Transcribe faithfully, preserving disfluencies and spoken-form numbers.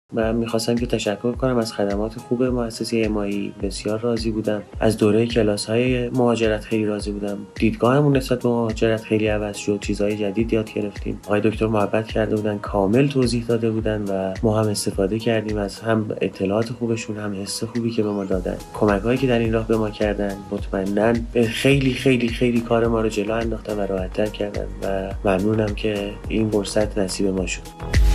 من می‌خواستم که تشکر کنم از خدمات خوب مؤسسه امایی. بسیار راضی بودم. از دوره کلاس‌های مهاجرت خیلی راضی بودم. دیدگاهمون نسبت به مهاجرت خیلی عوض شد. چیزهای جدید یاد گرفتیم. آقای دکتر محبت کرده بودن، کامل توضیح داده بودن و ما هم استفاده کردیم از هم اطلاعات خوبشون، هم حس خوبی که به ما دادن. کمک‌هایی که در این راه به ما کردن، مطمئناً خیلی خیلی خیلی کار ما رو جلو انداختن و راحت‌تر کردن و ممنونم که این فرصت نصیب ما شد.